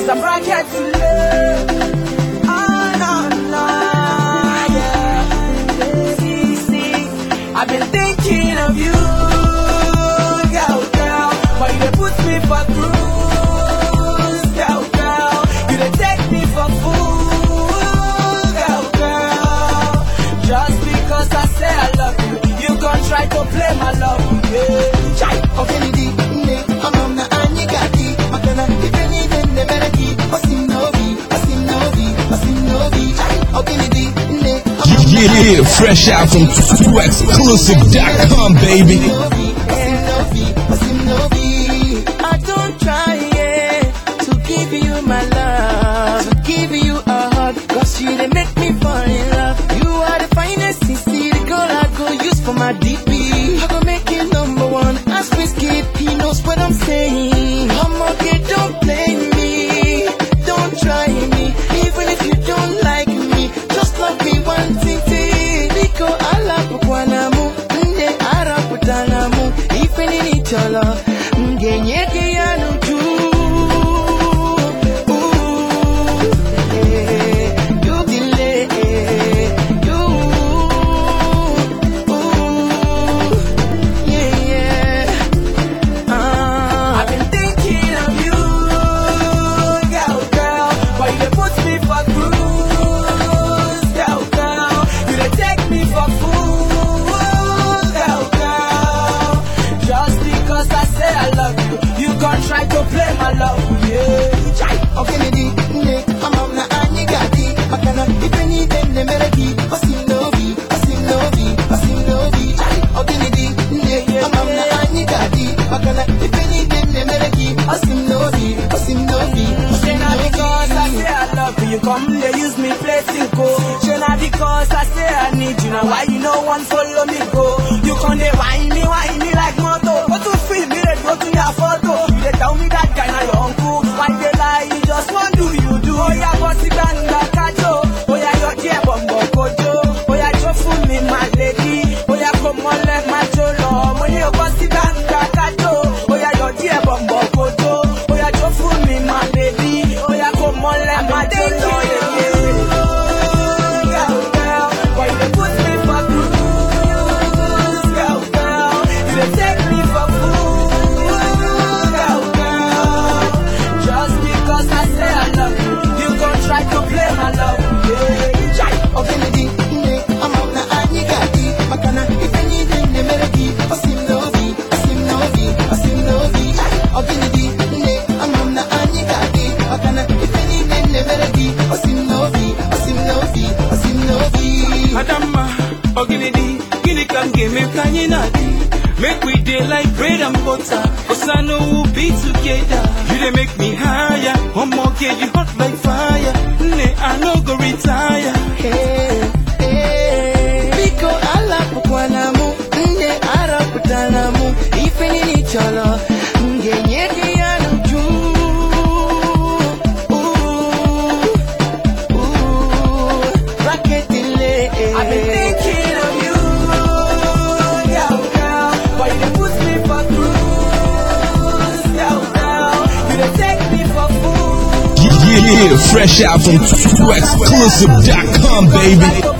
is a bracket to love. I've been thinking of you, girl, why you put me for cruise, girl, you dey take me for fool, girl, just because I say I love you, you gon' try to play my love, yeah. Okay, I'm on the anigati, makana ifeni dende bereki, osinovi, okay, yeah, fresh out from exclusive.com, baby. I don't try to give you my love, to give you a hug, cause you they make me fall in love. You are the finest in city, girl I go use for my DP. I go make you number one, ask me skip, he knows what I'm saying. I'm okay, don't play me, don't try me, even if you don't like me, just love me one thing. Try to play my love, yeah. Okay, I'm on the anigati, makana ifeni dende bereki, osinovi, okay, I'm on the anigati, makana ifeni dende bereki, osinovi. Shena because I say I love you, you come they use me play sinko. Shena because I say I need you, now why you no one follow me go? You come they whine me like moto, but to feel me they go to your photo. Tell me that guy not your uncle. Why they lie? You just want do you do? Oh yeah, bossy banga kajo. Oh yeah, your dear bumbo kojo. Oh yeah, you fool me, my lady. Oh yeah, come on, let my cholo. Oh yeah, bossy banga kajo. Oh yeah, your dear bumbo kojo. Oh yeah, you fool me, my lady. Oh yeah, come on, let my cholo. Why you put me for cruise, girl? You dey take me for fool. Try to play my love, yeah. Okay, I'm on the anigati, makana ifeni dende bereki, osinovi. Okay, I'm on the anigati, makana ifeni dende bereki, osinovi. Adama, Oginidi, Gini can give me kanyinadi. Make we day like bread and butter, cause I know we'll be together. You they make me higher, one more get you hot like fire. I no go retire. Hey, Biko ala pukwanamu, ara putanamu, ifeni ni cholo, nyeke ya nuju. Raketile. I've been thinking of you, girl. Why you put me for cruise, girl? You dey take me for fool. Yeah, fresh out from exclusive.com, baby.